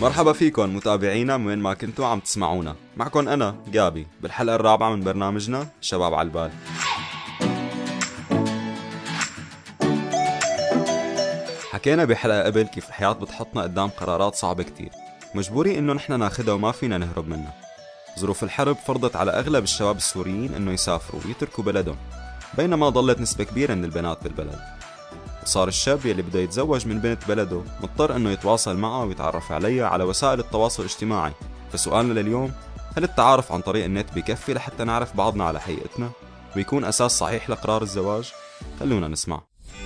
مرحبا فيكم متابعينا من وين ما كنتوا عم تسمعونا. معكم أنا جابي بالحلقة الرابعة من برنامجنا شباب على البال. حكينا بحلقة قبل كيف الحياة بتحطنا قدام قرارات صعبة كتير، مجبورين إنه نحن ناخدها وما فينا نهرب منها. ظروف الحرب فرضت على أغلب الشباب السوريين إنه يسافروا ويتركوا بلدهم، بينما ضلت نسبة كبيرة من البنات بالبلد. وصار الشاب يلي بده يتزوج من بنت بلده مضطر إنه يتواصل معها ويتعرف عليها على وسائل التواصل الاجتماعي. فسؤالنا لليوم، هل التعارف عن طريق النت بيكفي لحتى نعرف بعضنا على حقيقتنا ويكون أساس صحيح لقرار الزواج؟ خلونا نسمع.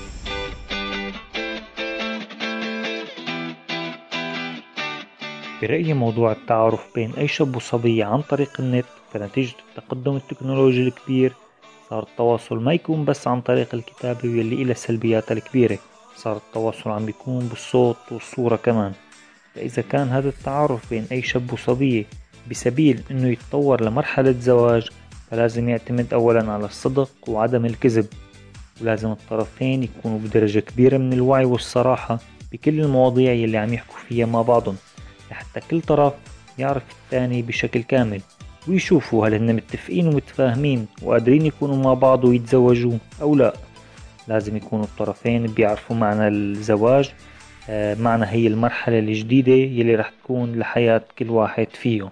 برأيي موضوع التعارف بين أي شاب وصبية عن طريق النت فنتيجة التقدم التكنولوجي الكبير صار التواصل ما يكون بس عن طريق الكتابة واللي إلها سلبياتها الكبيرة، صار التواصل عم بيكون بالصوت والصورة كمان. فإذا كان هذا التعارف بين أي شاب وصبية بسبيل إنه يتطور لمرحلة زواج فلازم يعتمد أولا على الصدق وعدم الكذب، ولازم الطرفين يكونوا بدرجة كبيرة من الوعي والصراحة بكل المواضيع يلي عم يحكوا فيها مع بعضهم، لحتى كل طرف يعرف الثاني بشكل كامل ويشوفوا هل هن متفقين ومتفاهمين وقادرين يكونوا مع بعض ويتزوجوا أو لا. لازم يكونوا الطرفين بيعرفوا معنى الزواج، معنى هي المرحلة الجديدة يلي رح تكون لحياة كل واحد فيهم.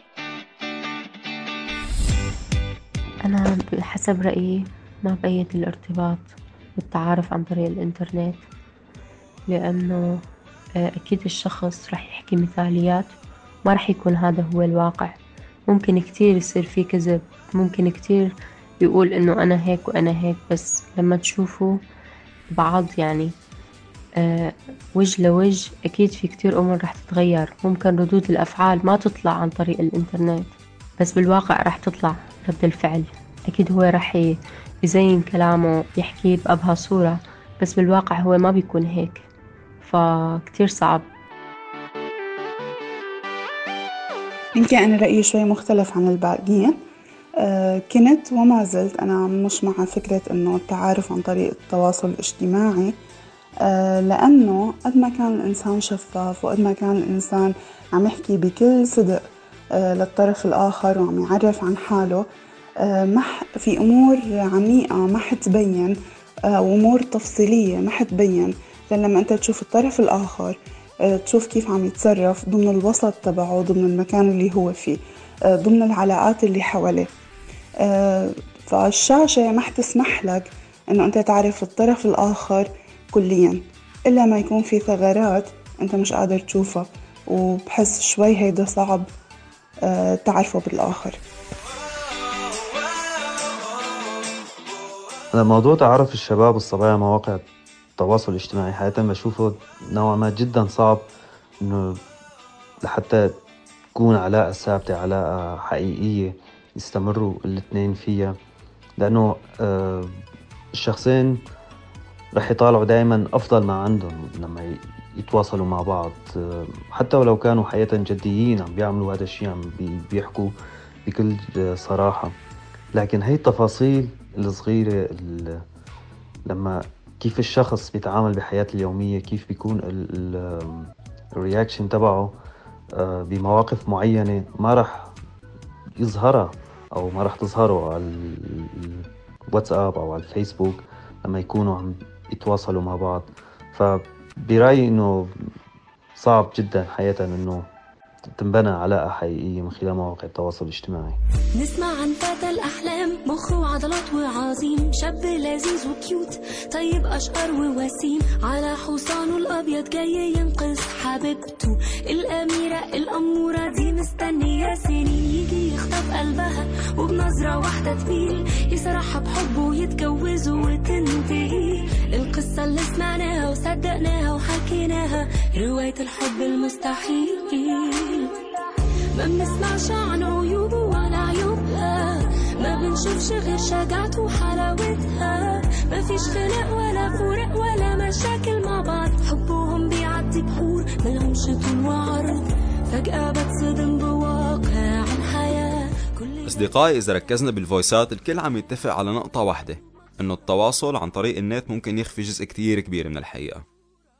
أنا بحسب رأيي ما بأيد الارتباط والتعارف عن طريق الإنترنت، لأنه أكيد الشخص رح يحكي مثاليات ما رح يكون هذا هو الواقع. ممكن كتير يصير فيه كذب، ممكن كتير يقول إنه أنا هيك وأنا هيك، بس لما تشوفوا بعض يعني وجه لوجه أكيد في كتير أمور رح تتغير. ممكن ردود الأفعال ما تطلع عن طريق الإنترنت بس بالواقع رح تطلع رد الفعل. أكيد هو رح يزين كلامه يحكي بأبهى صورة، بس بالواقع هو ما بيكون هيك، فكتير صعب. يمكن أنا رأيي شوي مختلف عن الباقيين. كنت وما زلت أنا مش مع فكرة أنه التعارف عن طريق التواصل الاجتماعي، لأنه قد ما كان الإنسان شفاف وقد ما كان الإنسان عم يحكي بكل صدق للطرف الآخر وعم يعرف عن حاله، في أمور عميقة ما حتبين، وأمور تفصيلية ما حتبين لما أنت تشوف الطرف الآخر، تشوف كيف عم يتصرف ضمن الوسط تبعه، ضمن المكان اللي هو فيه، ضمن العلاقات اللي حواليه. فالشاشة ما حتسمح لك أنه أنت تعرف الطرف الآخر كليا إلا ما يكون في ثغرات أنت مش قادر تشوفها، وبحس شوي هيدا صعب تعرفه بالآخر. أنا موضوع تعرف الشباب والصبايا على مواقع التواصل الاجتماعي حقيقة بشوفه نوعا ما جدا صعب إنه لحتى تكون علاقة ثابتة، علاقة حقيقية يستمروا الاثنين فيها، لأنه الشخصين رح يطالعوا دائما أفضل ما عندهم لما يتواصلوا مع بعض، حتى ولو كانوا حقيقة جديين عم بيعملوا هذا الشيء، عم بيحكوا بكل صراحة. لكن هي التفاصيل الصغيرة لما كيف الشخص بيتعامل بحياته اليومية، كيف بيكون الرياكشن تبعه بمواقف معينة ما رح يظهرها أو ما رح تظهره على الواتساب أو على الفيسبوك لما يكونوا عم يتواصلوا مع بعض. فبرأيي إنه صعب جدا حقيقة إنه تنبنى علاقة حقيقية من خلال مواقع التواصل الاجتماعي. نسمع عن فتى الأحلام، مخ وعضلات وعظيم، شاب لذيذ وكيوت، طيب أشقر ووسيم، على حصانه الأبيض جاي ينقذ حبيبته الأميرة الأمورة دي، مستنية سنين يجي يخطف قلبها وبنظرة واحدة تميل، يسرحها بحبه ويتجوزوا وتنتهي القصة اللي سمعناها وصدقناها وحكيناها، رواية الحب المستحيل. ما بنسمعش عن عيوبه ولا عيوبها، ما بنشوفش غير شجاعته وحلاوتها، ما فيش خناق ولا فراق ولا مشاكل مع بعض، حبهم بيعدي بحور ملهمش طول وعرض، فجأة بتصدم بواقع الحياة. أصدقائي، إذا ركزنا بالفويسات الكل عم يتفق على نقطة واحدة، إنه التواصل عن طريق النت ممكن يخفي جزء كتير كبير من الحقيقة.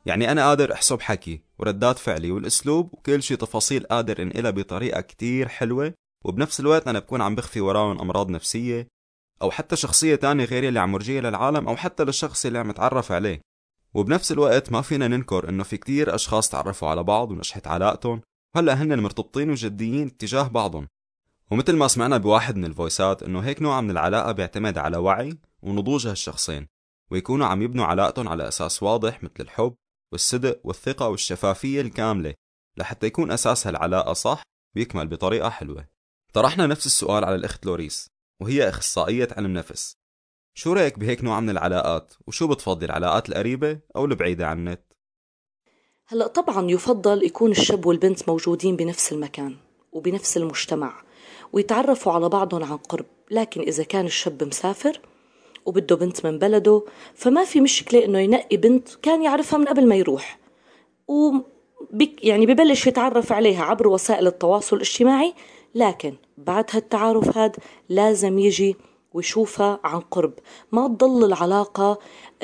يعني أنا قادر أحسب حكي وردات فعلي والأسلوب وكل شي تفاصيل قادر إنقلها بطريقة كتير حلوة، وبنفس الوقت أنا بكون عم بخفي وراهم أمراض نفسية أو حتى شخصية تانية غيري اللي عم مرجية للعالم أو حتى للشخص اللي عم اتعرف عليه. وبنفس الوقت ما فينا ننكر إنه في كتير أشخاص تعرفوا على بعض ونشحت علاقتهم وهلأ هن مرتبطين وجديين تجاه بعضهم. ومثل ما سمعنا بواحد من الفويسات إنه هيك نوع من العلاقة بيعتمد على وعي ونضوج هالشخصين، ويكونوا عم يبنوا علاقتهم على أساس واضح مثل الحب والصدق والثقة والشفافية الكاملة لحتى يكون أساس هالعلاقة صح ويكمل بطريقة حلوة. طرحنا نفس السؤال على الأخت لوريس وهي أخصائية علم نفس. شو رأيك بهيك نوع من العلاقات؟ وشو بتفضل العلاقات القريبة أو البعيدة عن النت؟ هلأ طبعا يفضل يكون الشاب والبنت موجودين بنفس المكان وبنفس المجتمع ويتعرفوا على بعضهم عن قرب، لكن إذا كان الشاب مسافر وبده بنت من بلده فما في مشكلة إنه ينقي بنت كان يعرفها من قبل ما يروح، يعني ببلش يتعرف عليها عبر وسائل التواصل الاجتماعي، لكن بعد هالتعارف هاد لازم يجي ويشوفها عن قرب، ما تضل العلاقة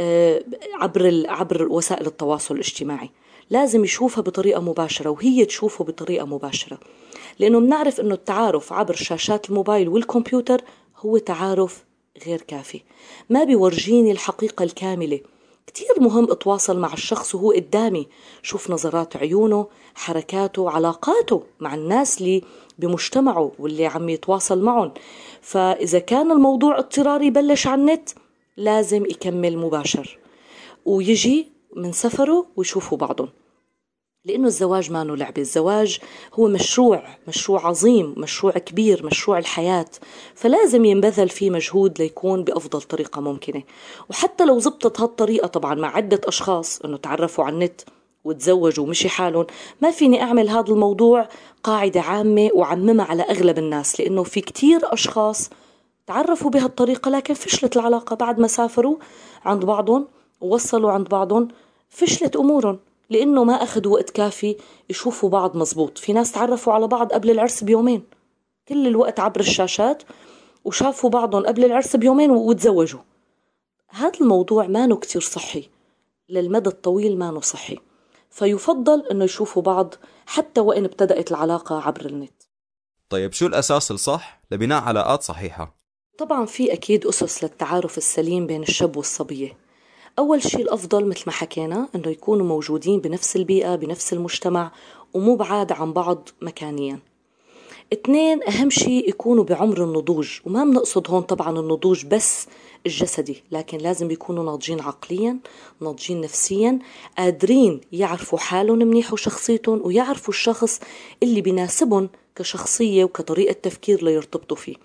عبر وسائل التواصل الاجتماعي. لازم يشوفها بطريقة مباشرة وهي تشوفه بطريقة مباشرة، لأنه بنعرف أنه التعارف عبر شاشات الموبايل والكمبيوتر هو تعارف غير كافي، ما بيورجيني الحقيقة الكاملة. كتير مهم اتواصل مع الشخص وهو قدامي، شوف نظرات عيونه، حركاته، علاقاته مع الناس اللي بمجتمعه واللي عم يتواصل معهم. فإذا كان الموضوع اضطراري يبلش على النت لازم يكمل مباشر ويجي من سفره ويشوفوا بعضهم، لأنه الزواج ما نو لعبة. الزواج هو مشروع عظيم، مشروع كبير، مشروع الحياة، فلازم ينبذل فيه مجهود ليكون بأفضل طريقة ممكنة. وحتى لو زبطت هالطريقة طبعا مع عدة أشخاص أنه تعرفوا على النت وتزوجوا ومشي حالهم، ما فيني أعمل هذا الموضوع قاعدة عامة وعممها على أغلب الناس، لأنه في كتير أشخاص تعرفوا بهالطريقة لكن فشلت العلاقة بعد ما سافروا عند بعضهم ووصلوا عند بعضهم، فشلت أمورهم لأنه ما أخذوا وقت كافي يشوفوا بعض مزبوط. في ناس تعرفوا على بعض قبل العرس بيومين، كل الوقت عبر الشاشات، وشافوا بعضهم قبل العرس بيومين وتزوجوا. هذا الموضوع ما نو كتير صحي للمدى الطويل، ما نو صحي. فيفضل أنه يشوفوا بعض حتى وإن ابتدأت العلاقة عبر النت. طيب شو الأساس الصح لبناء علاقات صحيحة؟ طبعا في أكيد أسس للتعارف السليم بين الشاب والصبية. أول شيء الأفضل مثل ما حكينا أنه يكونوا موجودين بنفس البيئة بنفس المجتمع ومو بعاد عن بعض مكانيا. 2 أهم شيء يكونوا بعمر النضوج، وما بنقصد هون طبعا النضوج بس الجسدي، لكن لازم يكونوا ناضجين عقليا، ناضجين نفسيا، قادرين يعرفوا حالهم منيح وشخصيتهم، ويعرفوا الشخص اللي بيناسبهم كشخصية وكطريقة تفكير ليرتبطوا فيه.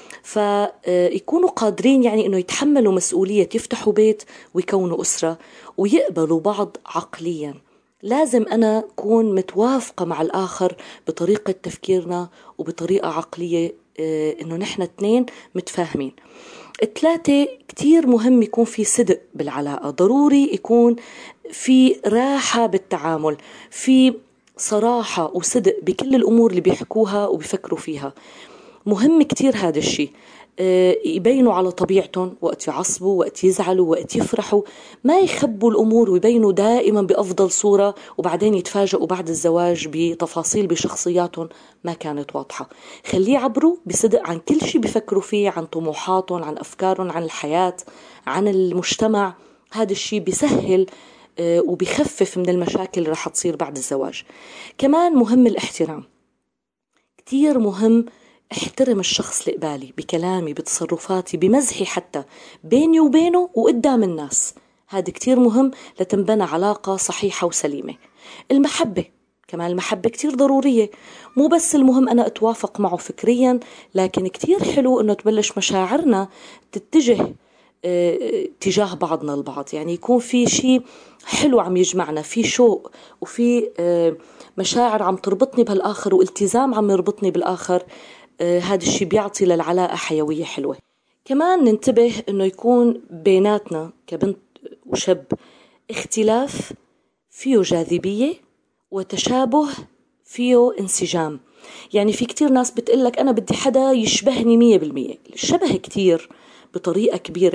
فيكونوا قادرين يعني أنه يتحملوا مسؤولية يفتحوا بيت ويكونوا أسرة ويقبلوا بعض عقليا. لازم أنا أكون متوافقة مع الآخر بطريقة تفكيرنا وبطريقة عقلية، أنه نحن 2 متفاهمين. 3 كتير مهم يكون في صدق بالعلاقة، ضروري يكون في راحة بالتعامل، في صراحة وصدق بكل الأمور اللي بيحكوها وبيفكروا فيها. مهم كتير هذا الشيء، يبينوا على طبيعتهم وقت يعصبوا، وقت يزعلوا، وقت يفرحوا، ما يخبوا الأمور ويبينوا دائما بأفضل صورة وبعدين يتفاجئوا بعد الزواج بتفاصيل بشخصياتهم ما كانت واضحة. خليه يعبروا بصدق عن كل شيء بيفكروا فيه، عن طموحاتهم، عن أفكارهم، عن الحياة، عن المجتمع. هذا الشيء بيسهل وبيخفف من المشاكل اللي رح تصير بعد الزواج. كمان مهم الاحترام، كتير مهم احترم الشخص اللي قبالي بكلامي بتصرفاتي بمزحي حتى بيني وبينه وقدام الناس. هذا كتير مهم لتنبنى علاقة صحيحة وسليمة. المحبة كمان، المحبة كتير ضرورية، مو بس المهم أنا أتوافق معه فكريا، لكن كتير حلو أنه تبلش مشاعرنا تتجه تجاه بعضنا البعض، يعني يكون في شيء حلو عم يجمعنا، في شوق وفي مشاعر عم تربطني بهالآخر والتزام عم يربطني بالآخر. هذا الشيء بيعطي للعلاقة حيوية حلوة. كمان ننتبه أنه يكون بيناتنا كبنت وشاب اختلاف فيه جاذبية وتشابه فيه انسجام. يعني في كتير ناس بتقلك أنا بدي حدا يشبهني 100%. الشبه كتير بطريقة كبيرة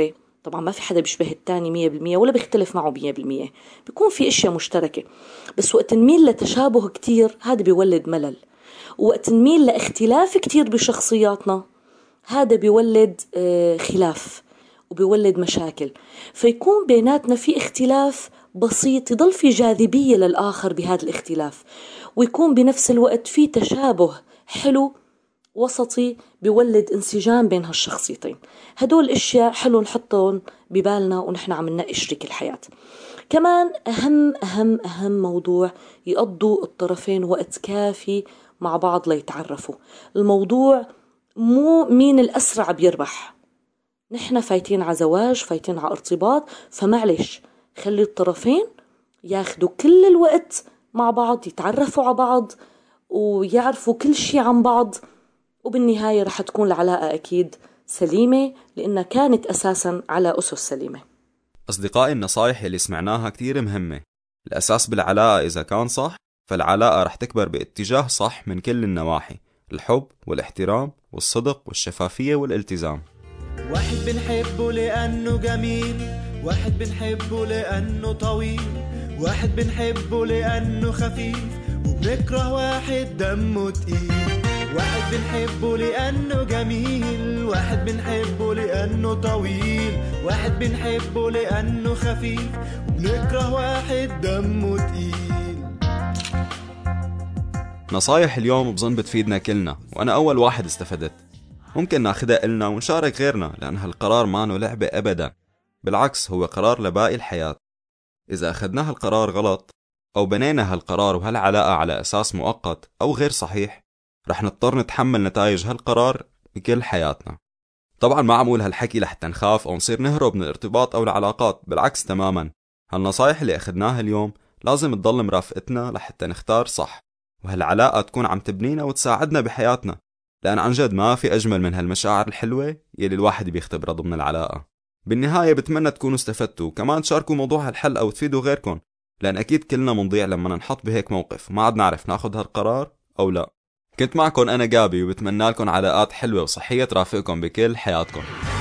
طبعا ما في حدا بيشبه التاني 100% ولا بيختلف معه 100%، بيكون في اشياء مشتركة، بس وقت نميل لتشابه كتير هذا بيولد ملل، وقت نميل لاختلاف كتير بشخصياتنا هذا بيولد خلاف وبيولد مشاكل. فيكون بيناتنا في اختلاف بسيط يضل في جاذبية للآخر بهذا الاختلاف، ويكون بنفس الوقت في تشابه حلو وسطي بيولد انسجام بين هالشخصيتين. هدول الاشياء حلو نحطهم ببالنا ونحن عم ننقي شريك الحياة. كمان أهم موضوع يقضوا الطرفين وقت كافي مع بعض ليتعرفوا. الموضوع مو مين الأسرع بيربح، نحن فايتين على زواج، فايتين على ارتباط، فمعلش خلي الطرفين ياخدوا كل الوقت مع بعض، يتعرفوا على بعض ويعرفوا كل شيء عن بعض، وبالنهاية رح تكون العلاقة أكيد سليمة لأنها كانت أساسا على أسس سليمة. أصدقائي، النصايح اللي سمعناها كتير مهمة. الأساس بالعلاقة إذا كان صح فالعلاقة رح تكبر باتجاه صح من كل النواحي: الحب والاحترام والصدق والشفافية والالتزام. واحد بنحبه لأنه جميل، واحد بنحبه لأنه طويل، واحد بنحبه لأنه خفيف، وبنكره واحد دمه تقيل. واحد بنحبه لأنه جميل، واحد بنحبه لأنه طويل، واحد بنحبه لأنه خفيف، وبنكره واحد دمه تقيل. نصايح اليوم بظن بتفيدنا كلنا، وأنا أول واحد استفدت. ممكن ناخدها إلنا ونشارك غيرنا، لأن هالقرار مانو لعبة أبدا، بالعكس هو قرار لباقي الحياة. إذا أخدنا هالقرار غلط أو بنينا هالقرار وهالعلاقة على أساس مؤقت أو غير صحيح، رح نضطر نتحمل نتائج هالقرار بكل حياتنا. طبعا ما عمول هالحكي لحتى نخاف أو نصير نهرب من الارتباط أو العلاقات، بالعكس تماما. هالنصايح اللي أخدناها اليوم لازم تضل مرافقتنا لحتى نختار صح، وهالعلاقة تكون عم تبنينا وتساعدنا بحياتنا، لأن عن جد ما في أجمل من هالمشاعر الحلوة يلي الواحد بيختبرها ضمن العلاقة. بالنهاية بتمنى تكونوا استفدتوا، وكمان تشاركوا موضوع هالحلقة وتفيدوا غيركم، لأن أكيد كلنا منضيع لما ننحط بهيك موقف ما عاد نعرف ناخد هالقرار أو لا. كنت معكم أنا جابي، وبتمنى لكم علاقات حلوة وصحية ترافقكم بكل حياتكم.